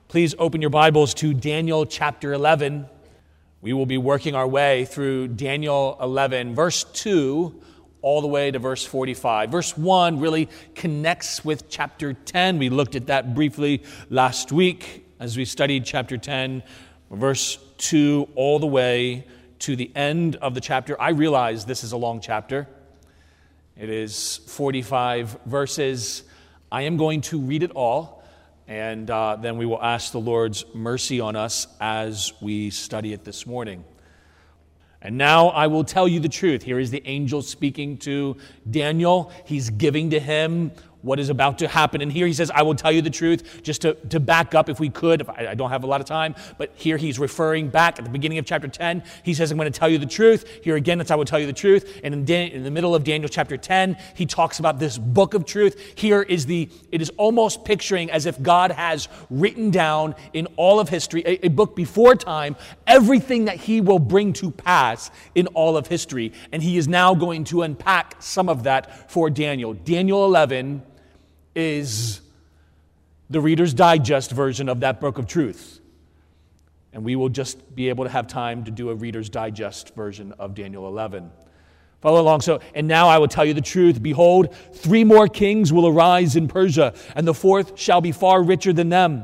Please open your Bibles to Daniel chapter 11. We will be working our way through Daniel 11, verse 2, all the way to verse 45. Verse 1 really connects with chapter 10. We looked at that briefly last week as we studied chapter 10, verse 2, all the way to the end of the chapter. I realize this is a long chapter. It is 45 verses. I am going to read it all. And then we will ask the Lord's mercy on us as we study it this morning. And now I will tell you the truth. Here is the angel speaking to Daniel. He's giving to him what is about to happen. And here he says, I will tell you the truth, just to back up if we could. If I don't have a lot of time. But here he's referring back at the beginning of chapter 10. He says, I'm going to tell you the truth. Here again, it's I will tell you the truth. And in the middle of Daniel chapter 10, he talks about this book of truth. Here it is almost picturing as if God has written down in all of history, a book before time, everything that he will bring to pass in all of history. And he is now going to unpack some of that for Daniel. Daniel 11 is the Reader's Digest version of that book of truth. And we will just be able to have time to do a Reader's Digest version of Daniel 11. Follow along. And now I will tell you the truth. Behold, 3 more kings will arise in Persia, and the 4th shall be far richer than them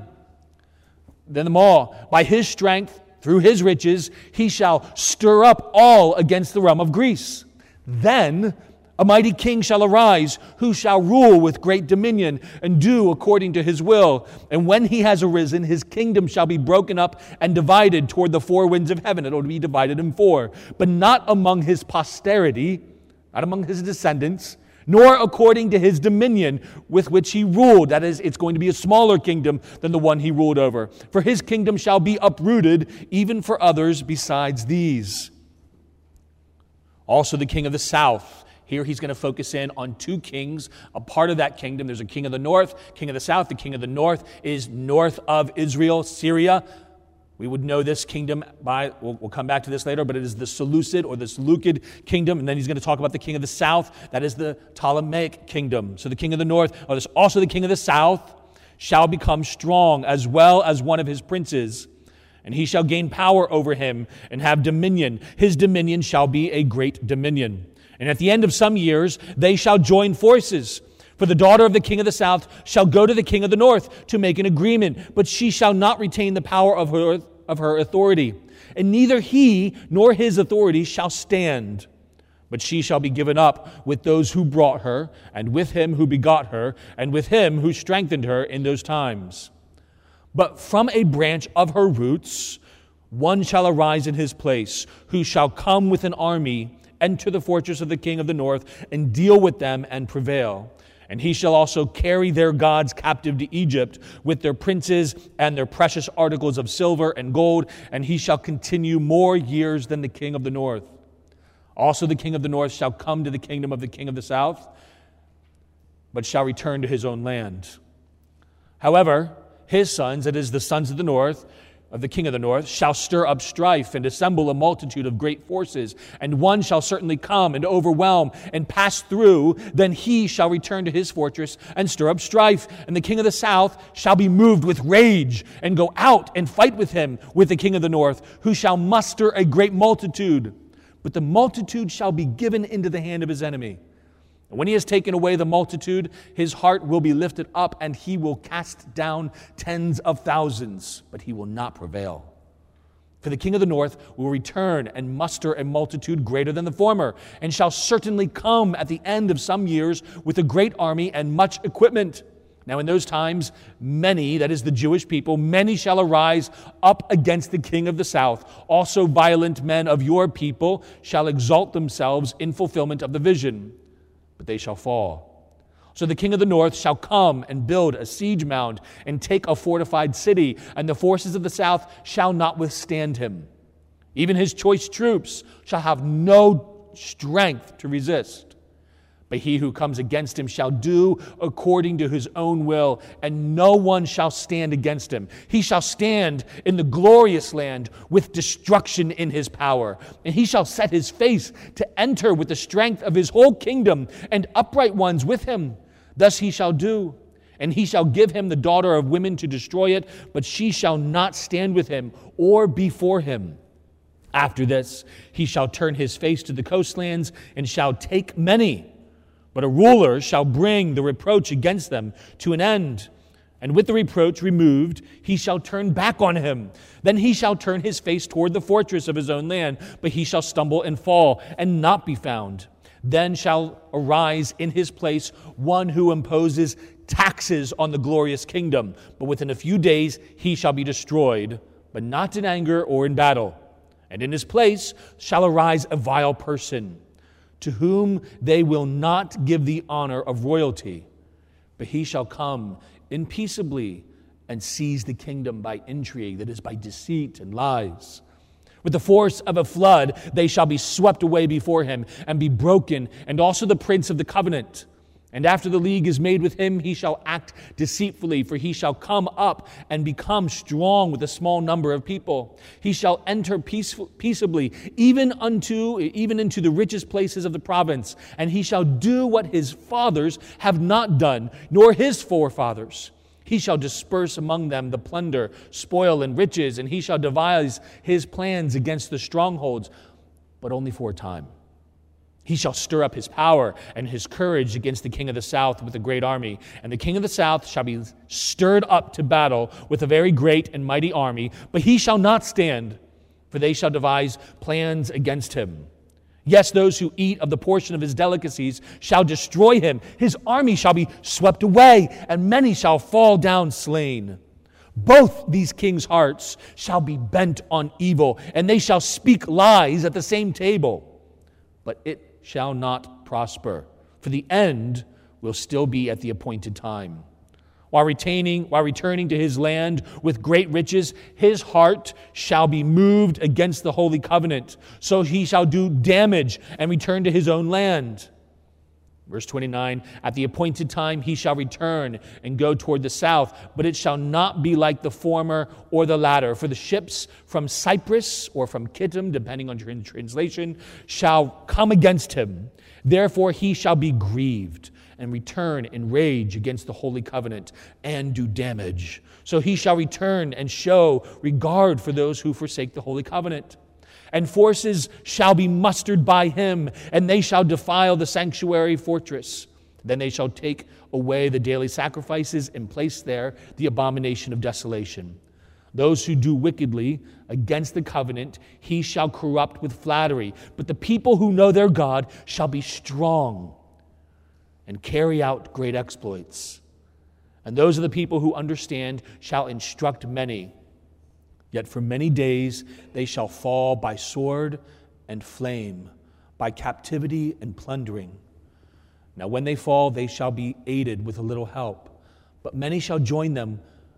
all. By his strength, through his riches, he shall stir up all against the realm of Greece. Then a mighty king shall arise, who shall rule with great dominion and do according to his will. And when he has arisen, his kingdom shall be broken up and divided toward the 4 winds of heaven. It will be divided in 4, but not among his posterity, not among his descendants, nor according to his dominion with which he ruled. That is, it's going to be a smaller kingdom than the one he ruled over. For his kingdom shall be uprooted, even for others besides these. Also the king of the south. Here he's going to focus in on 2 kings, a part of that kingdom. There's a king of the north, king of the south. The king of the north is north of Israel, Syria. We would know this kingdom we'll come back to this later, but it is the Seleucid or the Seleucid kingdom. And then he's going to talk about the king of the south. That is the Ptolemaic kingdom. So the king of the north, also the king of the south, shall become strong as well as one of his princes. And he shall gain power over him and have dominion. His dominion shall be a great dominion. And at the end of some years, they shall join forces. For the daughter of the king of the south shall go to the king of the north to make an agreement, but she shall not retain the power of her authority. And neither he nor his authority shall stand. But she shall be given up with those who brought her, and with him who begot her, and with him who strengthened her in those times. But from a branch of her roots, one shall arise in his place, who shall come with an army, enter the fortress of the king of the north, and deal with them and prevail. And he shall also carry their gods captive to Egypt with their princes and their precious articles of silver and gold, and he shall continue more years than the king of the north. Also the king of the north shall come to the kingdom of the king of the south, but shall return to his own land. However, his sons, that is the sons of the north, of the king of the north, shall stir up strife and assemble a multitude of great forces. And one shall certainly come and overwhelm and pass through. Then he shall return to his fortress and stir up strife. And the king of the south shall be moved with rage and go out and fight with him, with the king of the north, who shall muster a great multitude. But the multitude shall be given into the hand of his enemy. And when he has taken away the multitude, his heart will be lifted up, and he will cast down tens of thousands, but he will not prevail. For the king of the north will return and muster a multitude greater than the former, and shall certainly come at the end of some years with a great army and much equipment. Now in those times, many, that is the Jewish people, many shall arise up against the king of the south. Also violent men of your people shall exalt themselves in fulfillment of the vision. But they shall fall. So the king of the north shall come and build a siege mound and take a fortified city, and the forces of the south shall not withstand him. Even his choice troops shall have no strength to resist. But he who comes against him shall do according to his own will, and no one shall stand against him. He shall stand in the glorious land with destruction in his power. And he shall set his face to enter with the strength of his whole kingdom, and upright ones with him. Thus he shall do. And he shall give him the daughter of women to destroy it, but she shall not stand with him or before him. After this, he shall turn his face to the coastlands and shall take many. But a ruler shall bring the reproach against them to an end. And with the reproach removed, he shall turn back on him. Then he shall turn his face toward the fortress of his own land, but he shall stumble and fall and not be found. Then shall arise in his place one who imposes taxes on the glorious kingdom. But within a few days he shall be destroyed, but not in anger or in battle. And in his place shall arise a vile person, to whom they will not give the honor of royalty. But he shall come in peaceably and seize the kingdom by intrigue, that is, by deceit and lies. With the force of a flood they shall be swept away before him and be broken, and also the prince of the covenant. And after the league is made with him, he shall act deceitfully, for he shall come up and become strong with a small number of people. He shall enter peaceably, even into the richest places of the province, and he shall do what his fathers have not done, nor his forefathers. He shall disperse among them the plunder, spoil, and riches, and he shall devise his plans against the strongholds, but only for a time. He shall stir up his power and his courage against the king of the south with a great army. And the king of the south shall be stirred up to battle with a very great and mighty army, but he shall not stand, for they shall devise plans against him. Yes, those who eat of the portion of his delicacies shall destroy him. His army shall be swept away, and many shall fall down slain. Both these kings' hearts shall be bent on evil, and they shall speak lies at the same table. But it shall not prosper, for the end will still be at the appointed time. While returning to his land with great riches, his heart shall be moved against the holy covenant. So he shall do damage and return to his own land. Verse 29, at the appointed time he shall return and go toward the south, but it shall not be like the former or the latter. For the ships from Cyprus or from Kittim, depending on your translation, shall come against him. Therefore he shall be grieved and return in rage against the holy covenant and do damage. So he shall return and show regard for those who forsake the holy covenant. And forces shall be mustered by him, and they shall defile the sanctuary fortress. Then they shall take away the daily sacrifices and place there the abomination of desolation. Those who do wickedly against the covenant, he shall corrupt with flattery. But the people who know their God shall be strong and carry out great exploits. And those are the people who understand shall instruct many. Yet for many days they shall fall by sword and flame, by captivity and plundering. Now when they fall, they shall be aided with a little help, but many shall join them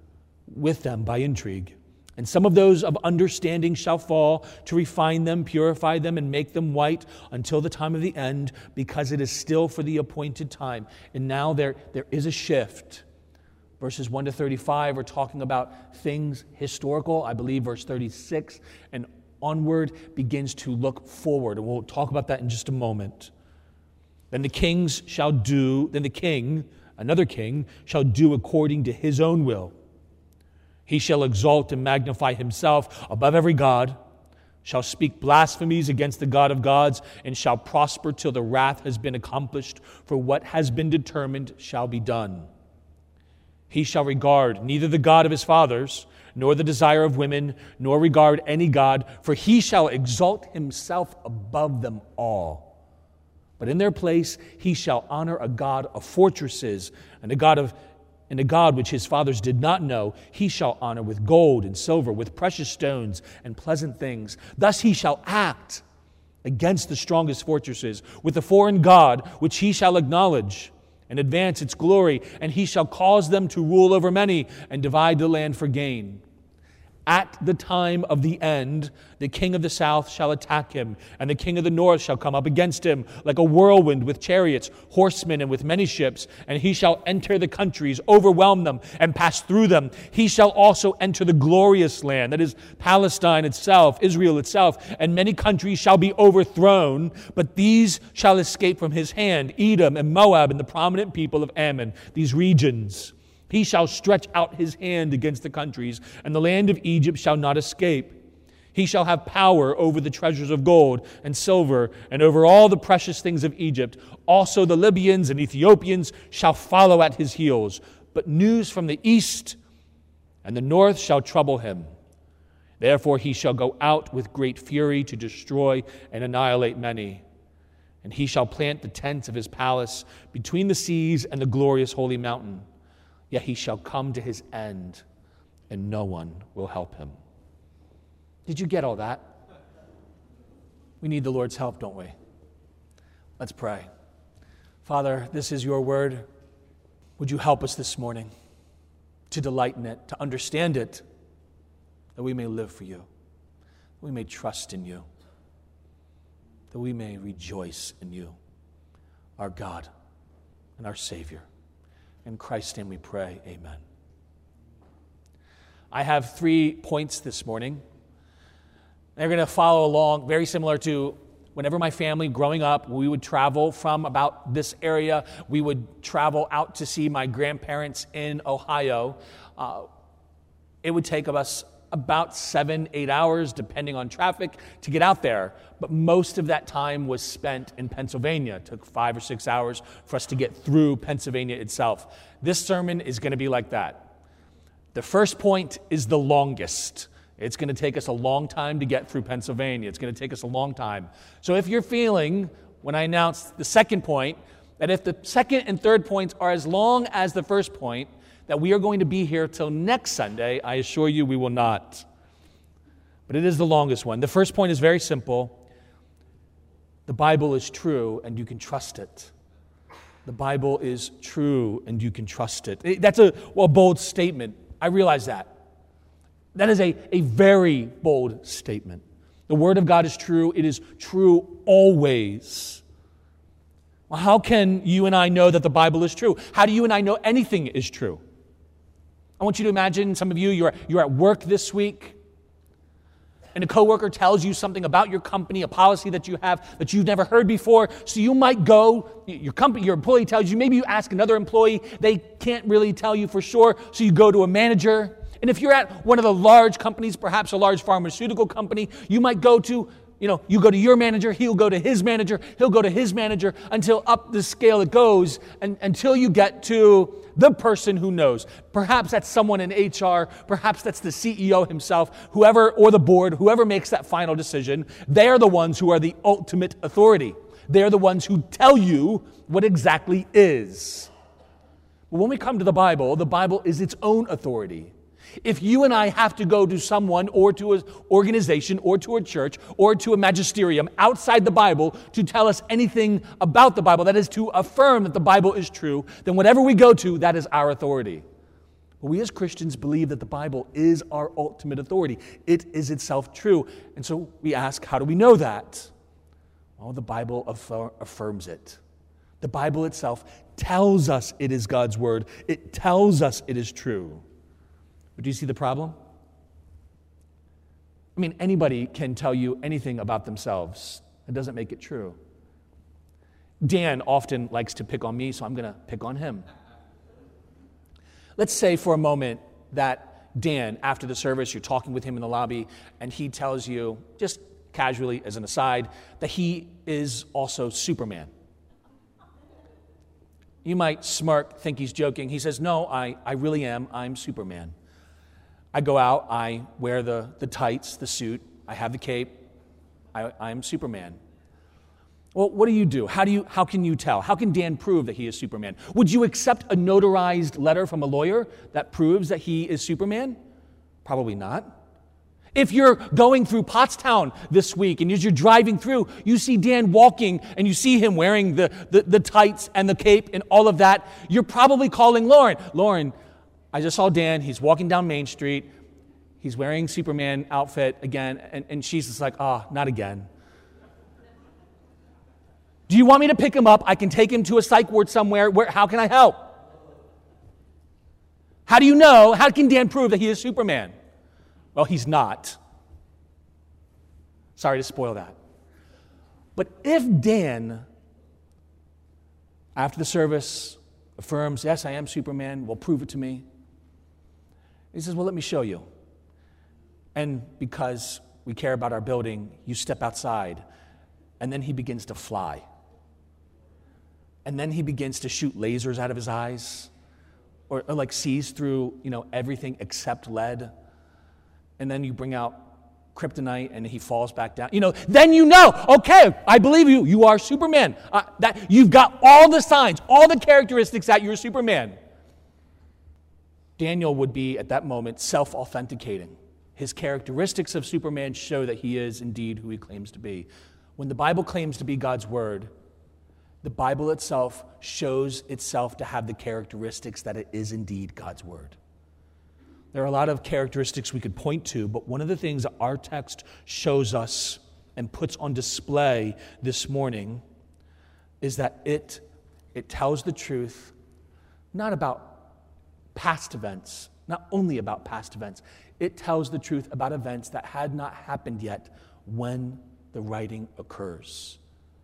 with them by intrigue. And some of those of understanding shall fall to refine them, purify them, and make them white until the time of the end, because it is still for the appointed time. And now there is a shift. Verses 1 to 35 are talking about things historical. I believe verse 36 and onward begins to look forward. And we'll talk about that in just a moment. Then the king, another king, shall do according to his own will. He shall exalt and magnify himself above every god, shall speak blasphemies against the God of gods, and shall prosper till the wrath has been accomplished, for what has been determined shall be done. He shall regard neither the God of his fathers, nor the desire of women, nor regard any god, for he shall exalt himself above them all. But in their place he shall honor a God of fortresses, and a God which his fathers did not know, he shall honor with gold and silver, with precious stones and pleasant things. Thus he shall act against the strongest fortresses, with a foreign god which he shall acknowledge, and advance its glory, and he shall cause them to rule over many and divide the land for gain. At the time of the end, the king of the south shall attack him, and the king of the north shall come up against him like a whirlwind with chariots, horsemen, and with many ships. And he shall enter the countries, overwhelm them, and pass through them. He shall also enter the glorious land, that is Palestine itself, Israel itself, and many countries shall be overthrown, but these shall escape from his hand, Edom and Moab and the prominent people of Ammon, these regions. He shall stretch out his hand against the countries, and the land of Egypt shall not escape. He shall have power over the treasures of gold and silver, and over all the precious things of Egypt. Also the Libyans and Ethiopians shall follow at his heels. But news from the east and the north shall trouble him. Therefore he shall go out with great fury to destroy and annihilate many. And he shall plant the tents of his palace between the seas and the glorious holy mountain. Yet he shall come to his end, and no one will help him. Did you get all that? We need the Lord's help, don't we? Let's pray. Father, this is your word. Would you help us this morning to delight in it, to understand it, that we may live for you, that we may trust in you, that we may rejoice in you, our God and our Savior. In Christ's name we pray, amen. I have 3 points this morning. They're going to follow along, very similar to whenever my family growing up, we would travel from about this area. We would travel out to see my grandparents in Ohio. It would take us about 7-8 hours, depending on traffic, to get out there. But most of that time was spent in Pennsylvania. It took 5 or 6 hours for us to get through Pennsylvania itself. This sermon is going to be like that. The first point is the longest. It's going to take us a long time to get through Pennsylvania. It's going to take us a long time. So if you're feeling, when I announce the second point, that if the second and third points are as long as the first point, that we are going to be here till next Sunday, I assure you we will not. But it is the longest one. The first point is very simple. The Bible is true and you can trust it. The Bible is true and you can trust it. That's a bold statement. I realize that. That is a very bold statement. The Word of God is true. It is true always. Well, how can you and I know that the Bible is true? How do you and I know anything is true? I want you to imagine, some of you, you're at work this week, and a coworker tells you something about your company, a policy that you have that you've never heard before. So you might go, your employee tells you, maybe you ask another employee, they can't really tell you for sure, so you go to a manager. And if you're at one of the large companies, perhaps a large pharmaceutical company, you might go to, you go to your manager, he'll go to his manager, he'll go to his manager, until up the scale it goes, and until you get to the person who knows. Perhaps that's someone in HR, perhaps that's the CEO himself, whoever, or the board, whoever makes that final decision. They're the ones who are the ultimate authority. They're the ones who tell you what exactly is. But when we come to the Bible is its own authority. If you and I have to go to someone or to an organization or to a church or to a magisterium outside the Bible to tell us anything about the Bible, that is to affirm that the Bible is true, then whatever we go to, that is our authority. But we as Christians believe that the Bible is our ultimate authority. It is itself true. And so we ask, how do we know that? Well, the Bible affirms it. The Bible itself tells us it is God's word. It tells us it is true. But do you see the problem? I mean, anybody can tell you anything about themselves. It doesn't make it true. Dan often likes to pick on me, so I'm going to pick on him. Let's say for a moment that Dan, after the service, you're talking with him in the lobby, and he tells you, just casually as an aside, that he is also Superman. You might smirk, think he's joking. He says, no, I really am. I'm Superman. I go out, I wear the tights, the suit, I have the cape, I'm Superman. Well, what do? How can you tell? How can Dan prove that he is Superman? Would you accept a notarized letter from a lawyer that proves that he is Superman? Probably not. If you're going through Pottstown this week and as you're driving through, you see Dan walking and you see him wearing the tights and the cape and all of that, you're probably calling Lauren. Lauren, I just saw Dan, he's walking down Main Street, he's wearing Superman outfit again, and she's just like, not again. Do you want me to pick him up? I can take him to a psych ward somewhere. How can I help? How do you know? How can Dan prove that he is Superman? Well, he's not. Sorry to spoil that. But if Dan, after the service, affirms, yes, I am Superman. Well, prove it to me. He says, well, let me show you. And because we care about our building, you step outside. And then he begins to fly. And then he begins to shoot lasers out of his eyes. Or like sees through, everything except lead. And then you bring out kryptonite and he falls back down. Then okay, I believe you. You are Superman. That you've got all the signs, all the characteristics that you're Superman. Daniel would be, at that moment, self-authenticating. His characteristics of Superman show that he is indeed who he claims to be. When the Bible claims to be God's word, the Bible itself shows itself to have the characteristics that it is indeed God's word. There are a lot of characteristics we could point to, but one of the things that our text shows us and puts on display this morning is that it tells the truth not about past events, not only about past events. It tells the truth about events that had not happened yet when the writing occurs.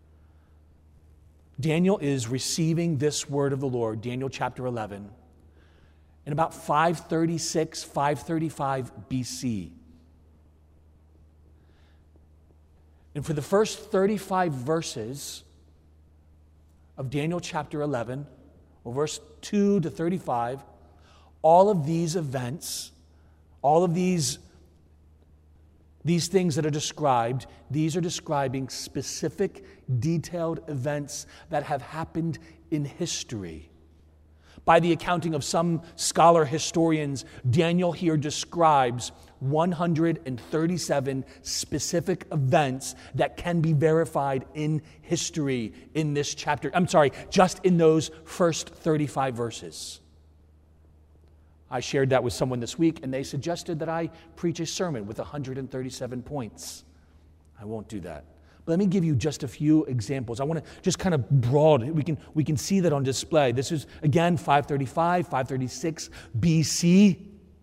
Daniel is receiving this word of the Lord, Daniel chapter 11, in about 536, 535 BC. And for the first 35 verses of Daniel chapter 11, or verse 2 to 35, all of these events, all of these things that are described, these are describing specific, detailed events that have happened in history. By the accounting of some scholar historians, Daniel here describes 137 specific events that can be verified in history in this chapter. Just in those first 35 verses. I shared that with someone this week, and they suggested that I preach a sermon with 137 points. I won't do that. But let me give you just a few examples. I want to just kind of broad. We can see that on display. This is, again, 535, 536 BC.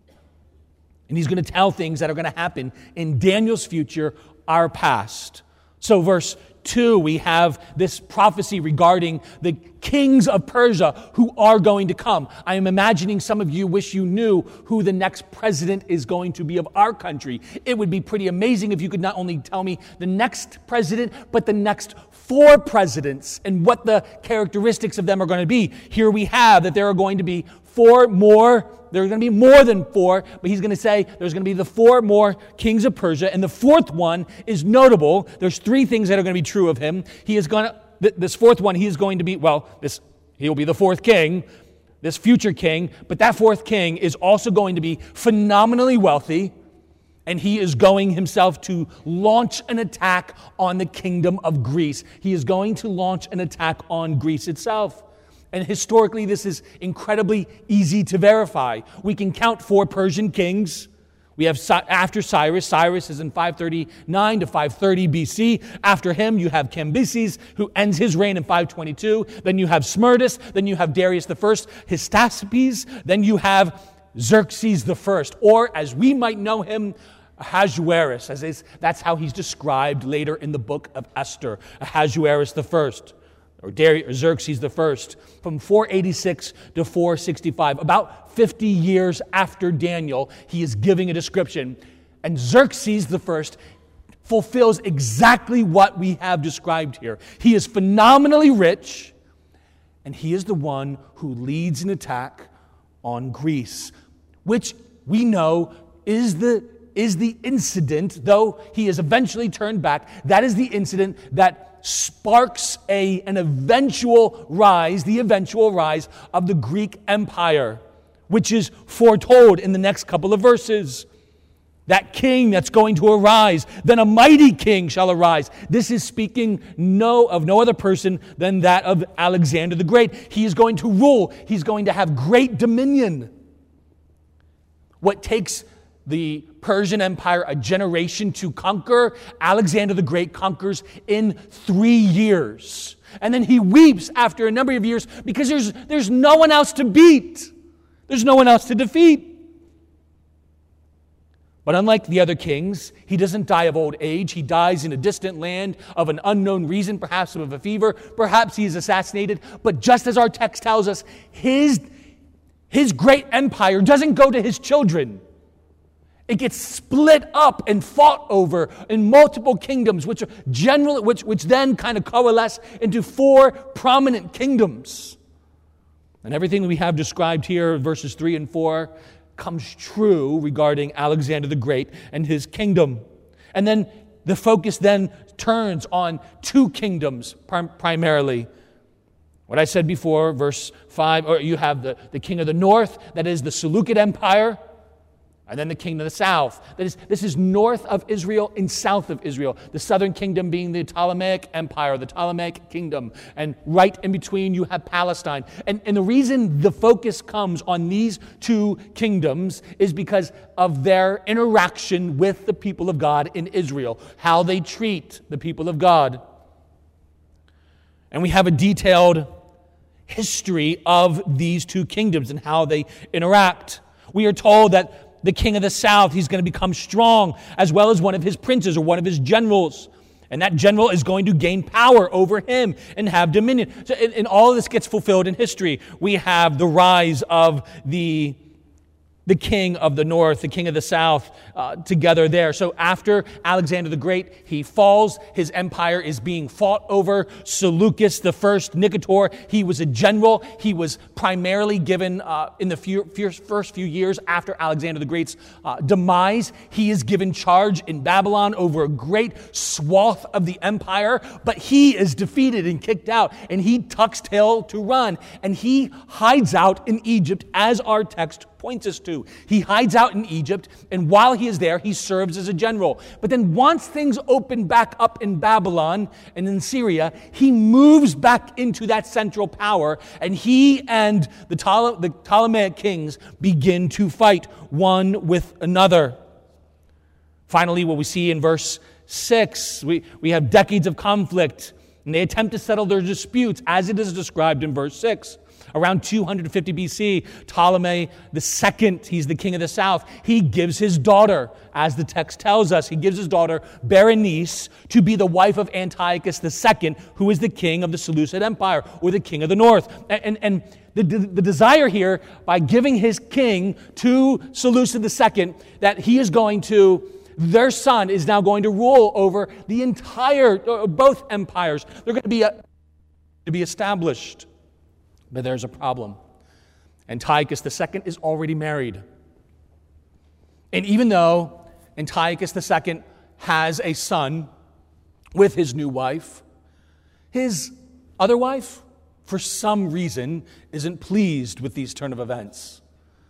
And he's going to tell things that are going to happen in Daniel's future, our past. So verse 2, we have this prophecy regarding the kings of Persia who are going to come. I am imagining some of you wish you knew who the next president is going to be of our country. It would be pretty amazing if you could not only tell me the next president, but the next 4 presidents and what the characteristics of them are going to be. Here we have that there are going to be 4 more. There are going to be more than 4, but he's going to say there's going to be the 4 more kings of Persia, and the 4th one is notable. There's 3 things that are going to be true of him. He is going to, this 4th one, he is going to be, he'll be the 4th king, this future king, but that 4th king is also going to be phenomenally wealthy, and he is going himself to launch an attack on the kingdom of Greece. He is going to launch an attack on Greece itself. And historically, this is incredibly easy to verify. We can count 4 Persian kings. We have after Cyrus. Cyrus is in 539 to 530 BC. After him, you have Cambyses, who ends his reign in 522. Then you have Smerdis. Then you have Darius I, Hystaspes. Then you have Xerxes I, or as we might know him, Ahasuerus. That's how he's described later in the book of Esther, Ahasuerus I. Or Xerxes I, from 486 to 465. About 50 years after Daniel, he is giving a description. And Xerxes I fulfills exactly what we have described here. He is phenomenally rich, and he is the one who leads an attack on Greece, which we know is the incident, though he is eventually turned back, that is the incident that sparks an eventual rise, the eventual rise of the Greek Empire, which is foretold in the next couple of verses. That king that's going to arise, then a mighty king shall arise. This is speaking of no other person than that of Alexander the Great. He is going to rule. He's going to have great dominion. What takes the Persian Empire a generation to conquer, Alexander the Great conquers in 3 years. And then he weeps after a number of years because there's no one else to beat. There's no one else to defeat. But unlike the other kings, he doesn't die of old age. He dies in a distant land of an unknown reason, perhaps of a fever, perhaps he is assassinated. But just as our text tells us, his great empire doesn't go to his children. It gets split up and fought over in multiple kingdoms, which then kind of coalesce into 4 prominent kingdoms. And everything we have described here, verses 3 and 4, comes true regarding Alexander the Great and his kingdom. And then the focus then turns on 2 kingdoms primarily. What I said before, verse 5, or you have the king of the north, that is the Seleucid Empire, and then the king of the south. This is north of Israel and south of Israel. The southern kingdom being the Ptolemaic Empire, the Ptolemaic kingdom. And right in between you have Palestine. And the reason the focus comes on these 2 kingdoms is because of their interaction with the people of God in Israel. How they treat the people of God. And we have a detailed history of these 2 kingdoms and how they interact. We are told that the king of the south, he's going to become strong, as well as one of his princes or one of his generals. And that general is going to gain power over him and have dominion. So, and all of this gets fulfilled in history. We have the rise of the king of the north, the king of the south, together there. So after Alexander the Great, he falls. His empire is being fought over. Seleucus the first, Nicator, he was a general. He was primarily given, in the first few years after Alexander the Great's demise, he is given charge in Babylon over a great swath of the empire, but he is defeated and kicked out, and he tucks tail to run, and he hides out in Egypt, as our text points us to. He hides out in Egypt, and while he is there, he serves as a general. But then once things open back up in Babylon and in Syria, he moves back into that central power, and he and the Ptolemaic kings begin to fight one with another. Finally, what we see in verse 6, we have decades of conflict, and they attempt to settle their disputes as it is described in verse 6. Around 250 BC, Ptolemy II, he's the king of the south, he gives his daughter, as the text tells us, he gives his daughter Berenice to be the wife of Antiochus II, who is the king of the Seleucid Empire, or the king of the north. And the desire here, by giving his king to Seleucid II, that he is going to, their son is now going to rule over the entire, both empires. They're going to be established. But there's a problem. Antiochus II is already married. And even though Antiochus II has a son with his new wife, his other wife, for some reason, isn't pleased with these turn of events.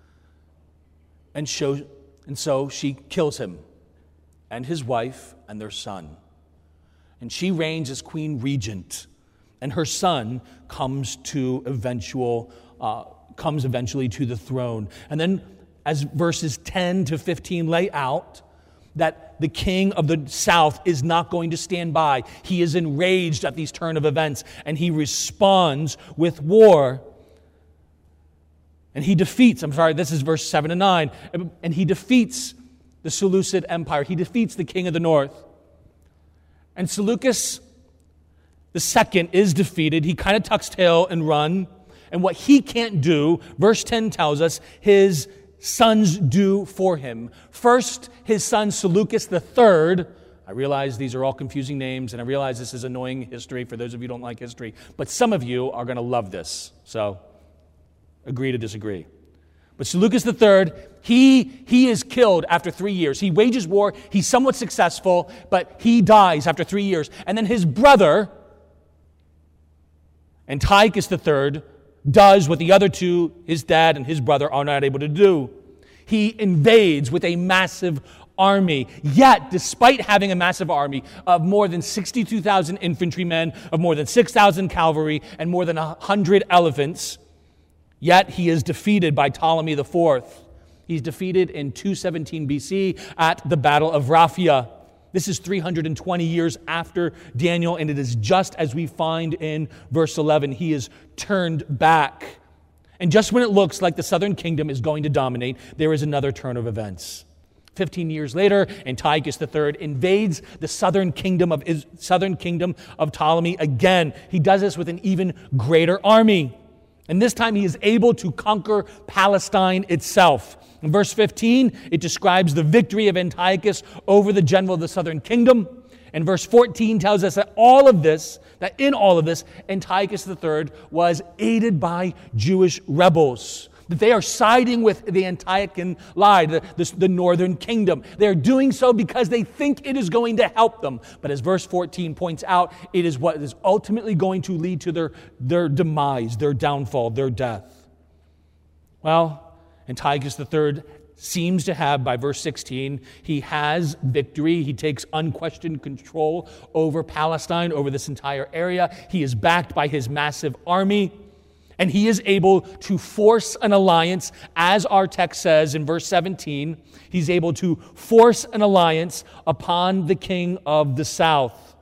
And so she kills him and his wife and their son. And she reigns as queen regent. And her son comes eventually to the throne. And then, as verses 10 to 15 lay out, that the king of the south is not going to stand by. He is enraged at these turn of events, and he responds with war. And he defeats, this is verse 7 to 9, and he defeats the Seleucid Empire. He defeats the king of the north. And Seleucus the second is defeated. He kind of tucks tail and run. And what he can't do, verse 10 tells us, his sons do for him. First, his son Seleucus III. I realize these are all confusing names, and I realize this is annoying history for those of you who don't like history. But some of you are going to love this. So, agree to disagree. But Seleucus III, he is killed after 3 years. He wages war. He's somewhat successful, but he dies after 3 years. And then his brother, Antiochus III, does what the other two, his dad and his brother, are not able to do. He invades with a massive army. Yet, despite having a massive army of more than 62,000 infantrymen, of more than 6,000 cavalry, and more than 100 elephants, yet he is defeated by Ptolemy IV. He's defeated in 217 BC at the Battle of Raphia. This is 320 years after Daniel, and it is just as we find in verse 11. He is turned back. And just when it looks like the southern kingdom is going to dominate, there is another turn of events. 15 years later, Antiochus III invades the southern kingdom of Ptolemy again. He does this with an even greater army. And this time he is able to conquer Palestine itself. In verse 15, it describes the victory of Antiochus over the general of the southern kingdom. And verse 14 tells us that in all of this, Antiochus III was aided by Jewish rebels. That they are siding with the Antiochian lie, the northern kingdom. They're doing so because they think it is going to help them. But as verse 14 points out, it is what is ultimately going to lead to their demise, their downfall, their death. Well, Antiochus III seems to have, by verse 16, he has victory. He takes unquestioned control over Palestine, over this entire area. He is backed by his massive army. And he is able to force an alliance, as our text says in verse 17. He's able to force an alliance upon the king of the south.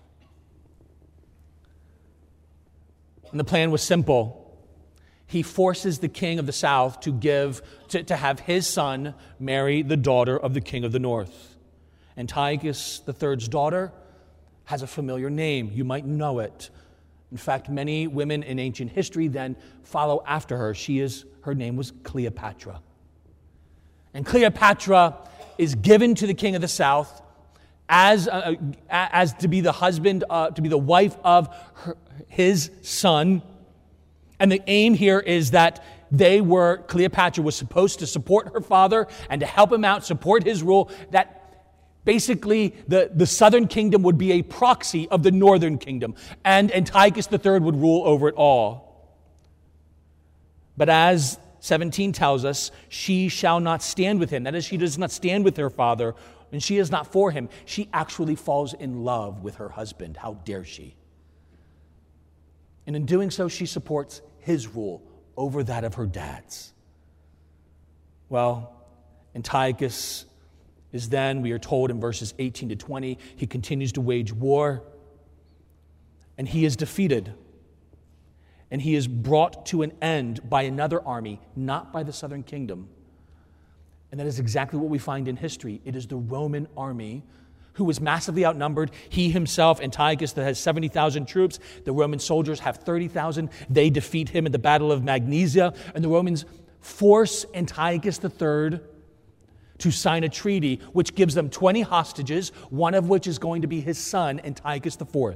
And the plan was simple. He forces the king of the south to have his son marry the daughter of the king of the north. Antiochus III's daughter has a familiar name. You might know it. In fact, many women in ancient history then follow after her. Her name was Cleopatra. And Cleopatra is given to the king of the south as to be the husband, to be the wife of his son. And the aim here is that Cleopatra was supposed to support her father and to help him out, support his rule, that basically, the southern kingdom would be a proxy of the northern kingdom, and Antiochus III would rule over it all. But as 17 tells us, she shall not stand with him. That is, she does not stand with her father, and she is not for him. She actually falls in love with her husband. How dare she? And in doing so, she supports his rule over that of her dad's. Well, Antiochus is then, we are told in verses 18 to 20, he continues to wage war, and he is defeated. And he is brought to an end by another army, not by the southern kingdom. And that is exactly what we find in history. It is the Roman army who was massively outnumbered. He himself, Antiochus, that has 70,000 troops. The Roman soldiers have 30,000. They defeat him at the Battle of Magnesia. And the Romans force Antiochus III to sign a treaty which gives them 20 hostages, one of which is going to be his son, Antiochus IV.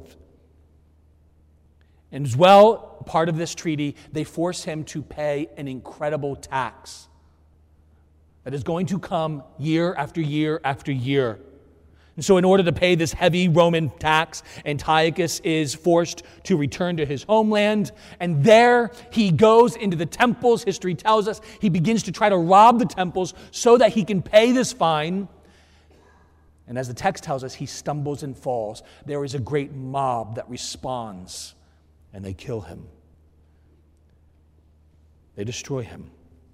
And as well, part of this treaty, they force him to pay an incredible tax that is going to come year after year after year. And so in order to pay this heavy Roman tax, Antiochus is forced to return to his homeland. And there he goes into the temples. History tells us he begins to try to rob the temples so that he can pay this fine. And as the text tells us, he stumbles and falls. There is a great mob that responds, and they kill him. They destroy him.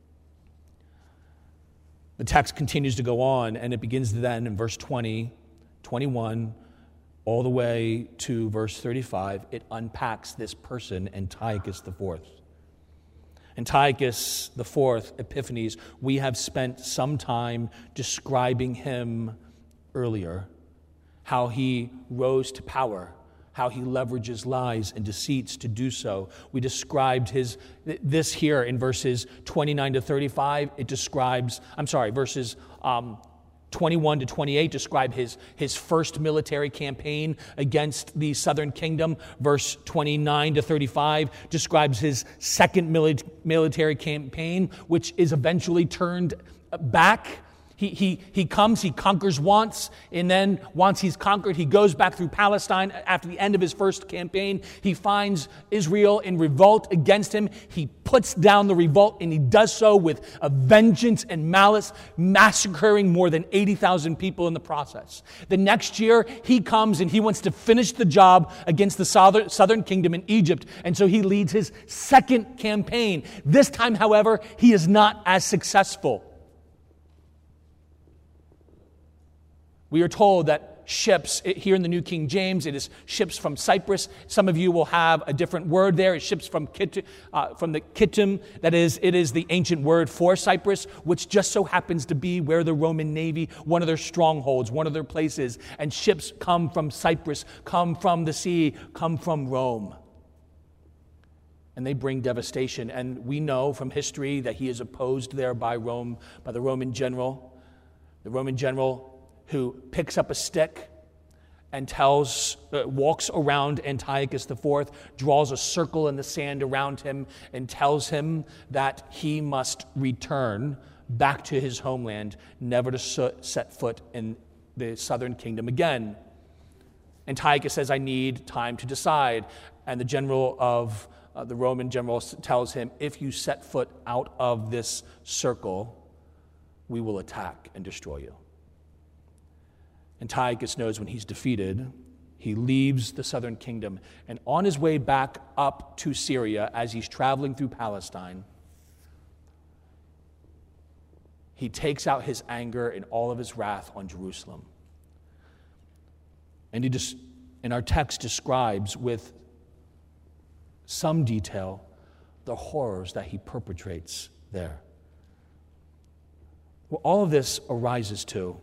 The text continues to go on, and it begins then in verse 20, 21, all the way to verse 35. It unpacks this person, Antiochus IV. Antiochus IV, Epiphanes, we have spent some time describing him earlier, how he rose to power, how he leverages lies and deceits to do so. We described this here in verses 29 to 35. Verses 21 to 28 describe his first military campaign against the southern kingdom. Verse 29 to 35 describes his second military campaign, which is eventually turned back. He comes, he conquers once, and then once he's conquered, he goes back through Palestine. After the end of his first campaign, he finds Israel in revolt against him. He puts down the revolt, and he does so with a vengeance and malice, massacring more than 80,000 people in the process. The next year, he comes and he wants to finish the job against the southern kingdom in Egypt, and so he leads his second campaign. This time, however, he is not as successful. We are told that ships. Here in the New King James, it is ships from Cyprus. Some of you will have a different word there. It's ships from the Kittim. That is, it is the ancient word for Cyprus, which just so happens to be where the Roman Navy, one of their strongholds, one of their places. And ships come from Cyprus, come from the sea, come from Rome. And they bring devastation. And we know from history that he is opposed there by Rome, by the Roman general. The Roman general who picks up a stick and walks around Antiochus IV, draws a circle in the sand around him and tells him that he must return back to his homeland, never to set foot in the southern kingdom again. Antiochus says, I need time to decide. And the general of the Roman general tells him, if you set foot out of this circle, we will attack and destroy you. Antiochus knows when he's defeated, he leaves the southern kingdom, and on his way back up to Syria, as he's traveling through Palestine, he takes out his anger and all of his wrath on Jerusalem. And he in our text describes with some detail the horrors that he perpetrates there. Well, all of this arises to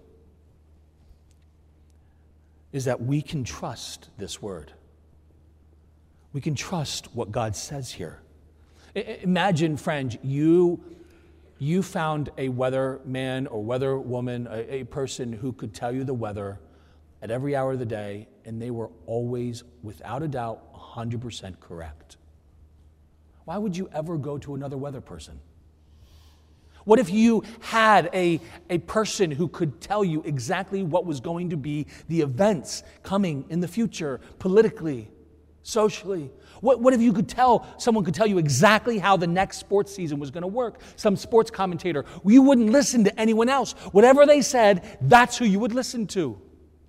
is that we can trust this word. We can trust what God says here. Imagine, friend, you found a weatherman or weather woman, a person who could tell you the weather at every hour of the day, and they were always, without a doubt, 100% correct. Why would you ever go to another weather person? What if you had a person who could tell you exactly what was going to be the events coming in the future, politically, socially? What if someone could tell you exactly how the next sports season was going to work? Some sports commentator. You wouldn't listen to anyone else. Whatever they said, that's who you would listen to.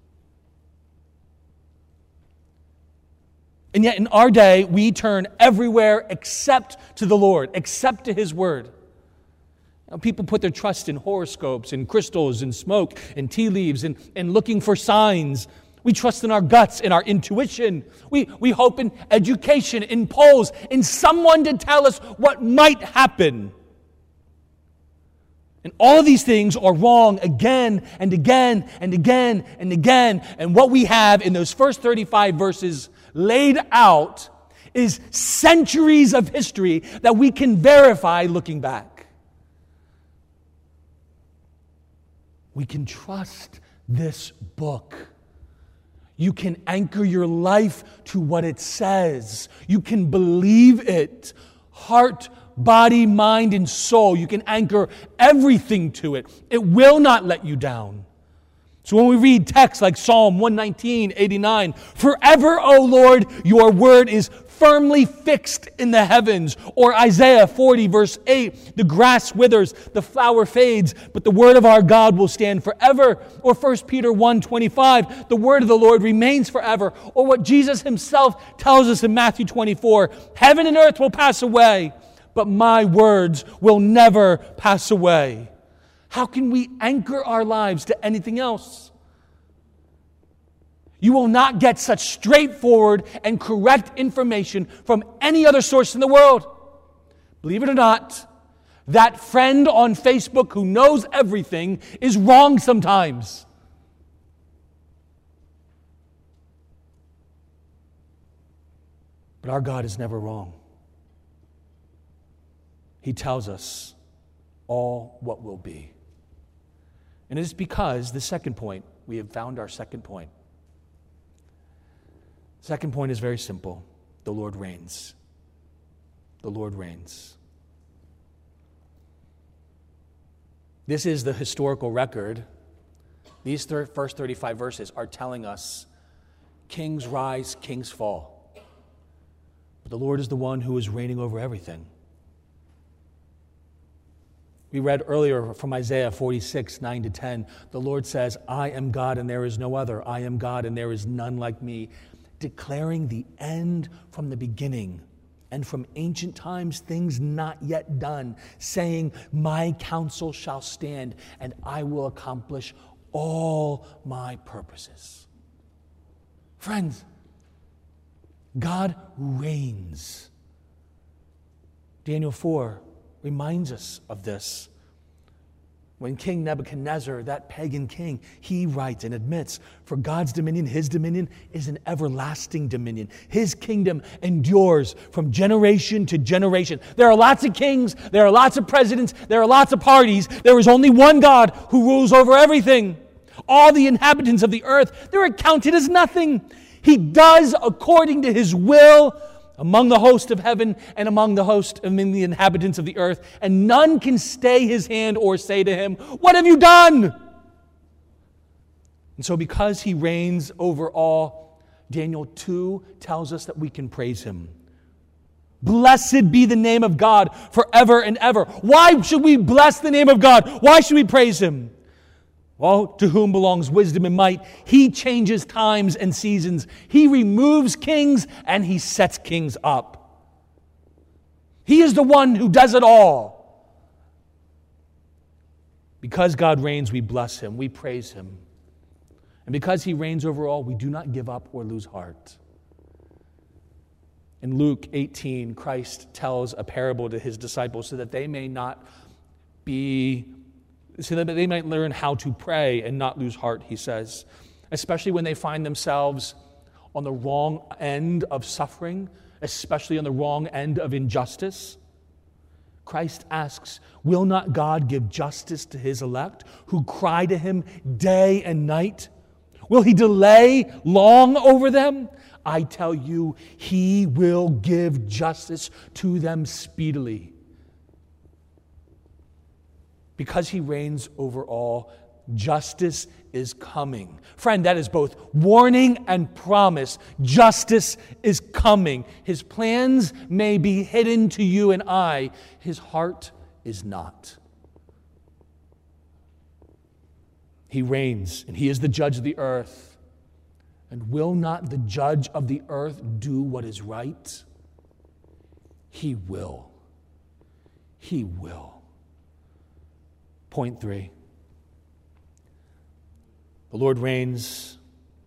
And yet in our day, we turn everywhere except to the Lord, except to His Word. People put their trust in horoscopes, in crystals, in smoke, in tea leaves, and looking for signs. We trust in our guts, in our intuition. We hope in education, in polls, in someone to tell us what might happen. And all of these things are wrong again and again and again and again. And what we have in those first 35 verses laid out is centuries of history that we can verify looking back. We can trust this book. You can anchor your life to what it says. You can believe it. Heart, body, mind, and soul. You can anchor everything to it. It will not let you down. So when we read texts like Psalm 119:89, forever, O Lord, your word is firmly fixed in the heavens. Or Isaiah 40, verse 8, the grass withers, the flower fades, but the word of our God will stand forever. Or 1 Peter 1:25, the word of the Lord remains forever. Or what Jesus himself tells us in Matthew 24, heaven and earth will pass away, but my words will never pass away. How can we anchor our lives to anything else? You will not get such straightforward and correct information from any other source in the world. Believe it or not, that friend on Facebook who knows everything is wrong sometimes. But our God is never wrong. He tells us all what will be. And it is because the second point, we have found our second point. Second point is very simple. The Lord reigns. The Lord reigns. This is the historical record. These first 35 verses are telling us kings rise, kings fall. But the Lord is the one who is reigning over everything. We read earlier from Isaiah 46, 9-10, the Lord says, I am God and there is no other. I am God and there is none like me. Declaring the end from the beginning and from ancient times things not yet done, saying, my counsel shall stand and I will accomplish all my purposes. Friends, God reigns. Daniel 4 reminds us of this. When King Nebuchadnezzar, that pagan king, he writes and admits, for God's dominion, his dominion, is an everlasting dominion. His kingdom endures from generation to generation. There are lots of kings, there are lots of presidents, there are lots of parties. There is only one God who rules over everything. All the inhabitants of the earth, they're counted as nothing. He does according to his will among the host of heaven and among the inhabitants of the earth, and none can stay his hand or say to him, what have you done? And so because he reigns over all, Daniel 2 tells us that we can praise him. Blessed be the name of God forever and ever. Why should we bless the name of God? Why should we praise him? Well, to whom belongs wisdom and might. He changes times and seasons. He removes kings and he sets kings up. He is the one who does it all. Because God reigns, we bless him, we praise him. And because he reigns over all, we do not give up or lose heart. In Luke 18, Christ tells a parable to his disciples so that they might learn how to pray and not lose heart, he says, especially when they find themselves on the wrong end of suffering, especially on the wrong end of injustice. Christ asks, will not God give justice to his elect who cry to him day and night? Will he delay long over them? I tell you, he will give justice to them speedily. Because he reigns over all, justice is coming. Friend, that is both warning and promise. Justice is coming. His plans may be hidden to you and I. His heart is not. He reigns, and he is the judge of the earth. And will not the judge of the earth do what is right? He will. He will. Point 3. The Lord reigns.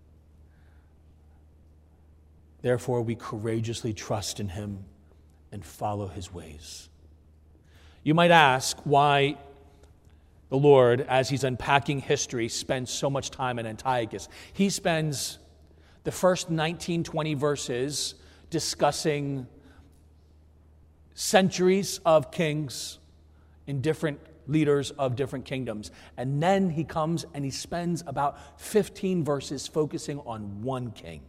Therefore, we courageously trust in him and follow his ways. You might ask why the Lord, as he's unpacking history, spends so much time in Antiochus. He spends the first 19, 20 verses discussing centuries of kings in different leaders of different kingdoms. And then he comes and he spends about 15 verses focusing on one king.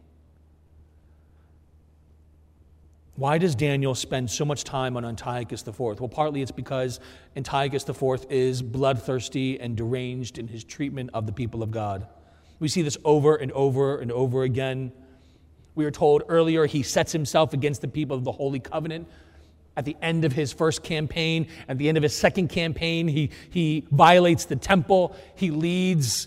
Why does Daniel spend so much time on Antiochus IV? Well, partly it's because Antiochus IV is bloodthirsty and deranged in his treatment of the people of God. We see this over and over and over again. We were told earlier he sets himself against the people of the Holy Covenant. At the end of his first campaign, at the end of his second campaign, he violates the temple. He leads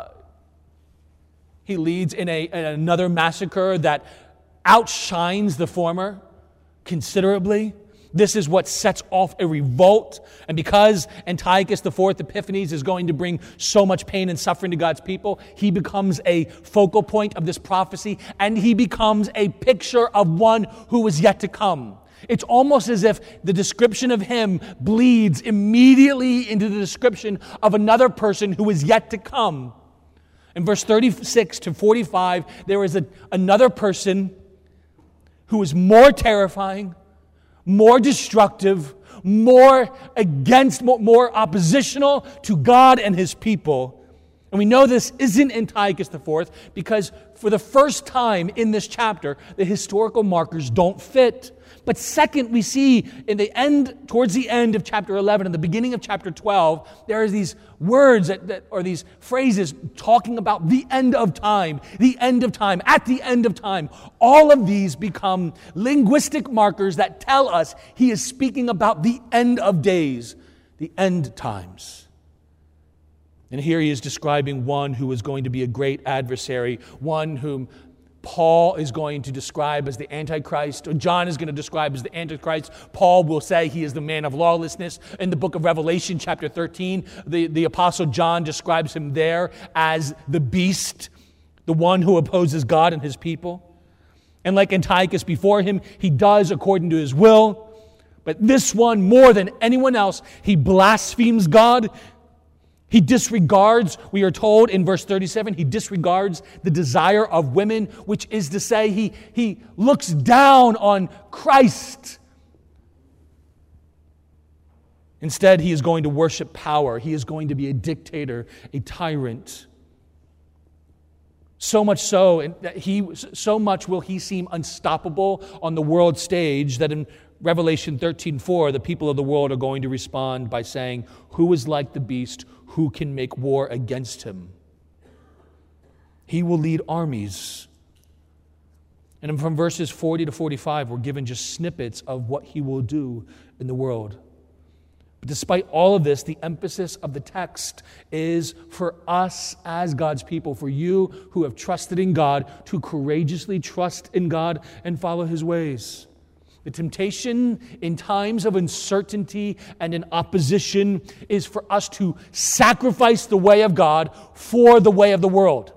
in another massacre that outshines the former considerably. This is what sets off a revolt. And because Antiochus IV Epiphanes is going to bring so much pain and suffering to God's people, he becomes a focal point of this prophecy, and he becomes a picture of one who is yet to come. It's almost as if the description of him bleeds immediately into the description of another person who is yet to come. In verse 36 to 45, there is another person who is more terrifying, more destructive, more oppositional to God and his people. And we know this isn't Antiochus IV because for the first time in this chapter, the historical markers don't fit. But second, we see towards the end of chapter 11 and the beginning of chapter 12, there are these words or these phrases talking about the end of time, at the end of time. All of these become linguistic markers that tell us he is speaking about the end of days, the end times. And here he is describing one who is going to be a great adversary, one whom Paul is going to describe as the Antichrist, or John is going to describe as the Antichrist. Paul will say he is the man of lawlessness. In the book of Revelation, chapter 13, the Apostle John describes him there as the beast the one who opposes God and his people. And like Antiochus before him, he does according to his will. But this one, more than anyone else, he blasphemes God. He disregards, we are told in verse 37, he disregards the desire of women, which is to say he looks down on Christ. Instead, he is going to worship power. He is going to be a dictator, a tyrant. So much so, so much will he seem unstoppable on the world stage that in Revelation 13:4, the people of the world are going to respond by saying, "Who is like the beast? Who can make war against him?" He will lead armies. And from verses 40 to 45, we're given just snippets of what he will do in the world. But despite all of this, the emphasis of the text is for us as God's people, for you who have trusted in God, to courageously trust in God and follow his ways. The temptation in times of uncertainty and in opposition is for us to sacrifice the way of God for the way of the world.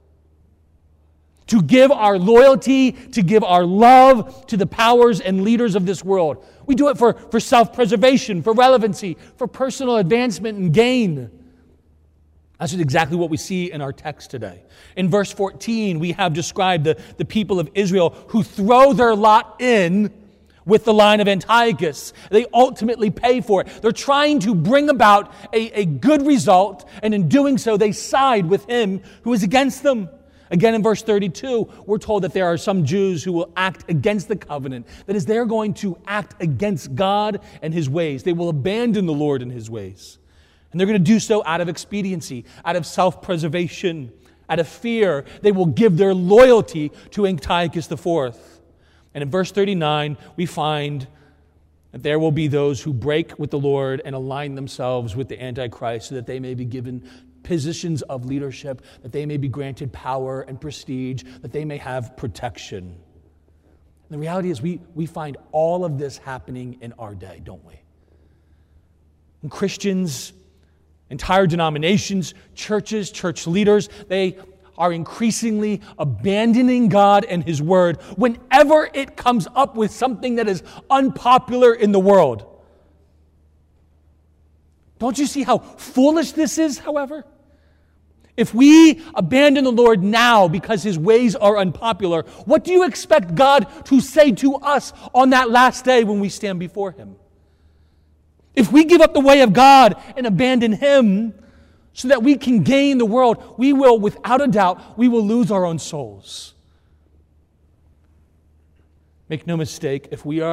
To give our loyalty, to give our love to the powers and leaders of this world. We do it for self-preservation, for relevancy, for personal advancement and gain. That's exactly what we see in our text today. In verse 14, we have described the people of Israel who throw their lot in with the line of Antiochus. They ultimately pay for it. They're trying to bring about a good result, and in doing so, they side with him who is against them. Again, in verse 32, we're told that there are some Jews who will act against the covenant. That is, they're going to act against God and his ways. They will abandon the Lord and his ways. And they're going to do so out of expediency, out of self-preservation, out of fear. They will give their loyalty to Antiochus IV. And in verse 39, we find that there will be those who break with the Lord and align themselves with the Antichrist so that they may be given positions of leadership, that they may be granted power and prestige, that they may have protection. And the reality is we find all of this happening in our day, don't we? And Christians, entire denominations, churches, church leaders, they are increasingly abandoning God and his word whenever it comes up with something that is unpopular in the world. Don't you see how foolish this is, however? If we abandon the Lord now because his ways are unpopular, what do you expect God to say to us on that last day when we stand before him? If we give up the way of God and abandon him so that we can gain the world, we will, without a doubt, we will lose our own souls. Make no mistake, if you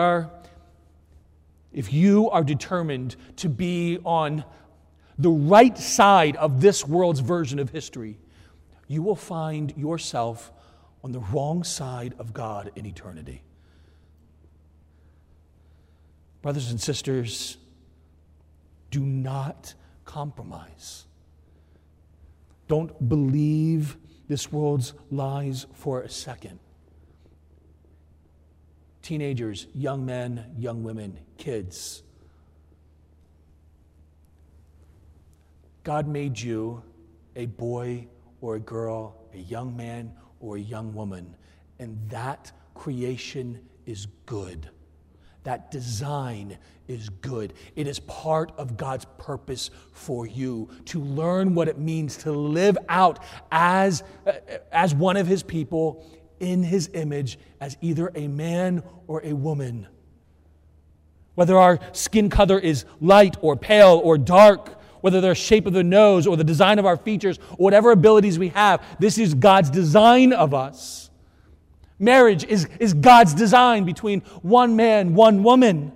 are determined to be on the right side of this world's version of history, you will find yourself on the wrong side of God in eternity. Brothers and sisters, do not compromise. Don't believe this world's lies for a second. Teenagers, young men, young women, kids. God made you a boy or a girl, a young man or a young woman, and that creation is good. That design is good. It is part of God's purpose for you to learn what it means to live out as one of his people in his image, as either a man or a woman. Whether our skin color is light or pale or dark, whether the shape of the nose or the design of our features, or whatever abilities we have, this is God's design of us. Marriage is God's design between one man, one woman.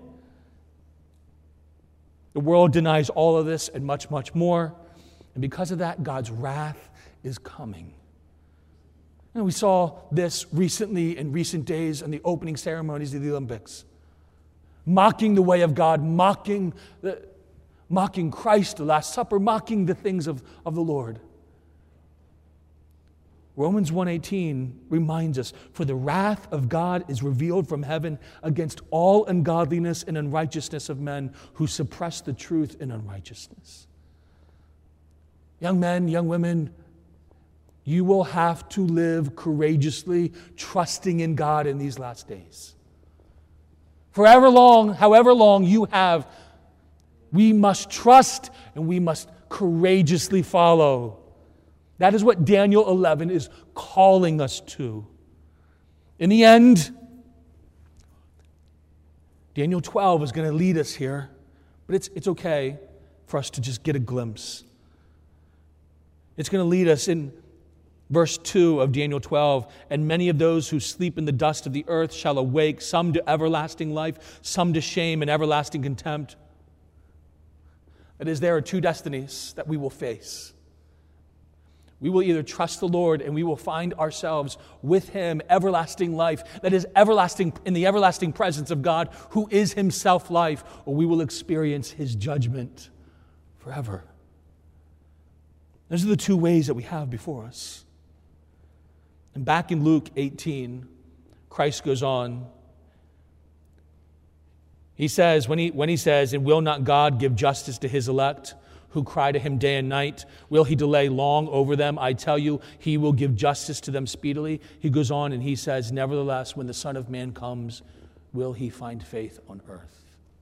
The world denies all of this and much, much more. And because of that, God's wrath is coming. And we saw this recently in recent days in the opening ceremonies of the Olympics. Mocking the way of God, mocking Christ, the Last Supper, mocking the things of the Lord. Romans 1:18 reminds us, "For the wrath of God is revealed from heaven against all ungodliness and unrighteousness of men who suppress the truth in unrighteousness." Young men, young women, You will have to live courageously, trusting in God in these last days. However long you have, we must trust and we must courageously follow. That is what Daniel 11 is calling us to. In the end, Daniel 12 is going to lead us here, but it's okay for us to just get a glimpse. It's going to lead us in verse 2 of Daniel 12, and many of those who sleep in the dust of the earth shall awake, some to everlasting life, some to shame and everlasting contempt. That is, there are two destinies that we will face. We will either trust the Lord and we will find ourselves with Him, everlasting life, that is everlasting in the everlasting presence of God, who is Himself life, or we will experience His judgment forever. Those are the two ways that we have before us. And back in Luke 18, Christ goes on. He says, when he says, and will not God give justice to His elect, who cry to Him day and night? Will He delay long over them? I tell you, He will give justice to them speedily. He goes on and He says, nevertheless, when the Son of Man comes, will He find faith on earth?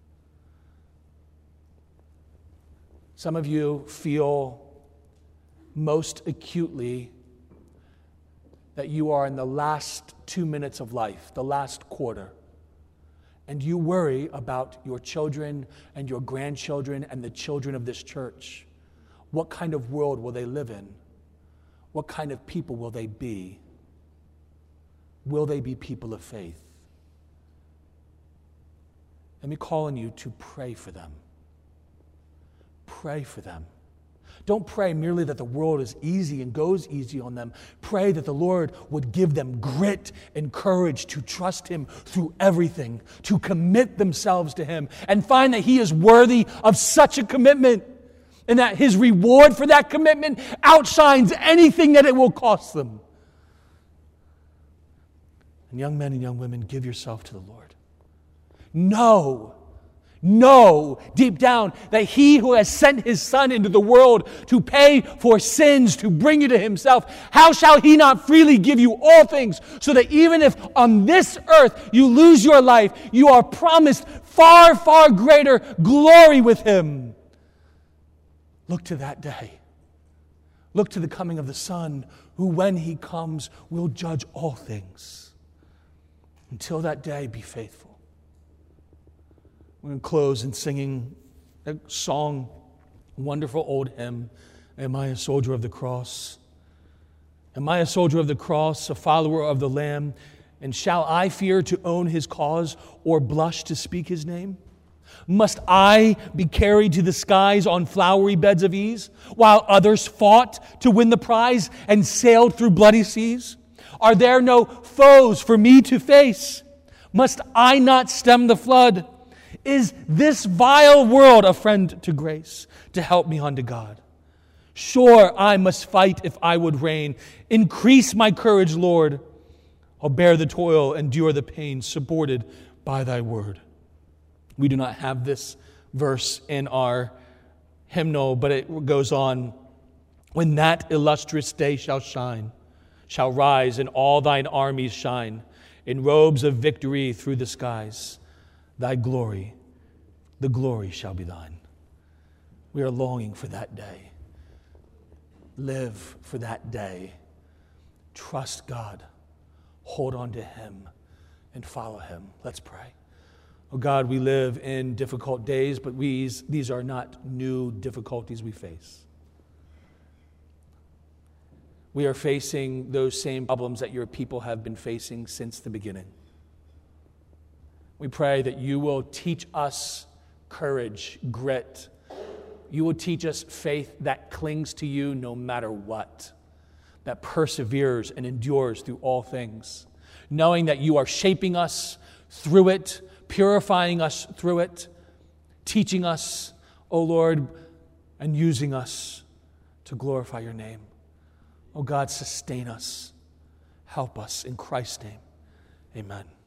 Some of you feel most acutely that you are in the last 2 minutes of life, the last quarter. And you worry about your children and your grandchildren and the children of this church. What kind of world will they live in? What kind of people will they be? Will they be people of faith? Let me call on you to pray for them. Pray for them. Don't pray merely that the world is easy and goes easy on them. Pray that the Lord would give them grit and courage to trust Him through everything, to commit themselves to Him, and find that He is worthy of such a commitment, and that His reward for that commitment outshines anything that it will cost them. And young men and young women, give yourself to the Lord. Know deep down that He who has sent His Son into the world to pay for sins, to bring you to Himself, how shall He not freely give you all things, so that even if on this earth you lose your life, you are promised far, far greater glory with Him. Look to that day. Look to the coming of the Son, who when He comes will judge all things. Until that day, be faithful. We're going to close in singing a song, a wonderful old hymn, Am I a Soldier of the Cross? Am I a soldier of the cross, a follower of the Lamb? And shall I fear to own His cause or blush to speak His name? Must I be carried to the skies on flowery beds of ease, while others fought to win the prize and sailed through bloody seas? Are there no foes for me to face? Must I not stem the flood? Is this vile world a friend to grace, to help me unto God? Sure, I must fight if I would reign. Increase my courage, Lord. I'll bear the toil, endure the pain, supported by Thy word. We do not have this verse in our hymnal, but it goes on. When that illustrious day shall rise, and all Thine armies shine, in robes of victory through the skies, Thy glory, the glory shall be Thine. We are longing for that day. Live for that day. Trust God. Hold on to Him and follow Him. Let's pray. Oh God, we live in difficult days, but these are not new difficulties we face. We are facing those same problems that Your people have been facing since the beginning. We pray that You will teach us courage, grit. You will teach us faith that clings to You no matter what, that perseveres and endures through all things, knowing that You are shaping us through it, purifying us through it, teaching us, O Lord, and using us to glorify Your name. O God, sustain us. Help us in Christ's name. Amen.